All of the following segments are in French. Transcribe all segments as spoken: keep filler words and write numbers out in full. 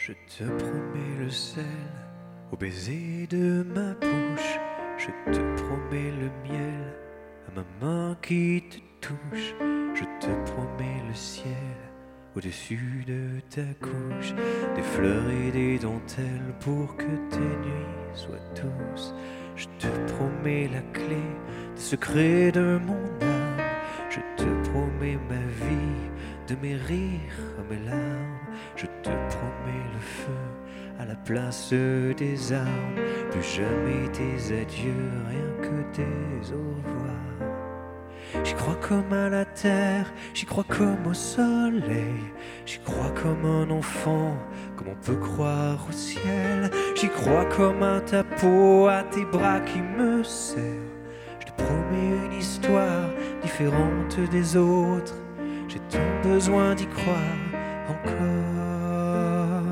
Je te promets le sel au baiser de ma bouche. Je te promets le miel à ma main qui te touche. Je te promets le ciel au-dessus de ta couche. Des fleurs et des dentelles pour que tes nuits soient douces. Je te promets la clé des secrets de mon âme. Je te promets ma vie, de mes rires à mes larmes. Je te promets le feu à la place des armes. Plus jamais des adieux, rien que des au revoir. J'y crois comme à la terre, j'y crois comme au soleil. J'y crois comme un enfant, comme on peut croire au ciel. J'y crois comme à ta peau, à tes bras qui me serrent. Je te promets une histoire différente des autres. J'ai tant besoin d'y croire encore.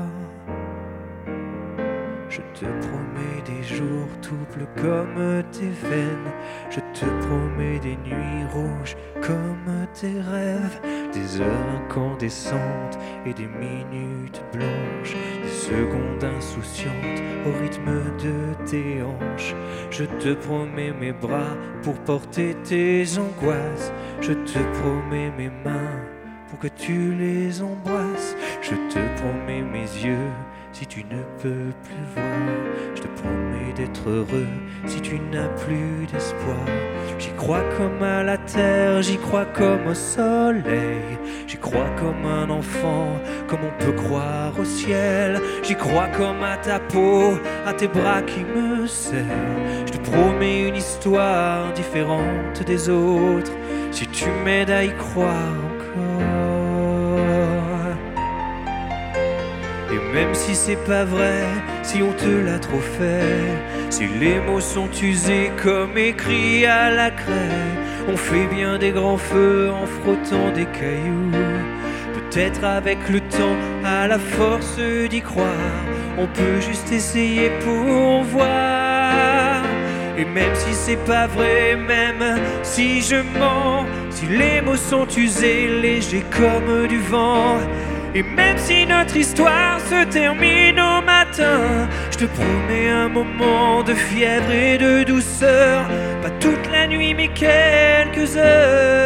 Je te promets des jours tout bleus comme tes veines. Je te promets des nuits rouges comme tes rêves. Des heures incandescentes et des minutes blanches. Des secondes insouciantes au rythme de tes hanches. Je te promets mes bras pour porter tes angoisses. Je te promets mes mains pour que tu les embrasses. Je te promets mes yeux si tu ne peux plus voir. Je te promets d'être heureux si tu n'as plus d'espoir. J'y crois comme à la terre, j'y crois comme au soleil. J'y crois comme un enfant, comme on peut croire au ciel. J'y crois comme à ta peau, à tes bras qui me serrent. Je te promets une histoire différente des autres, si tu m'aides à y croire encore. Et même si c'est pas vrai, si on te l'a trop fait, si les mots sont usés comme écrits à la craie, on fait bien des grands feux en frottant des cailloux. Peut-être avec le temps, à la force d'y croire, on peut juste essayer pour voir. Et même si c'est pas vrai, même si je mens, si les mots sont usés, légers comme du vent, et même si notre histoire se termine au matin, je te promets un moment de fièvre et de douceur. Pas toute la nuit mais quelques heures.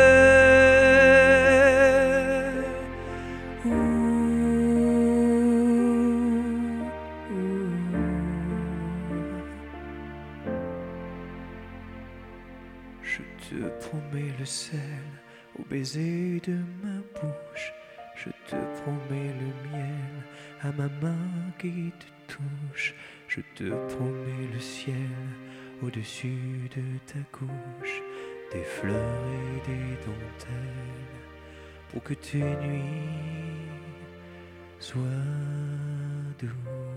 Ouh, ouh. Je te promets le sel au baiser de ma bouche. Je te promets le miel à ma main qui te touche. Je te promets le ciel au-dessus de ta couche. Des fleurs et des dentelles pour que tes nuits soient douces.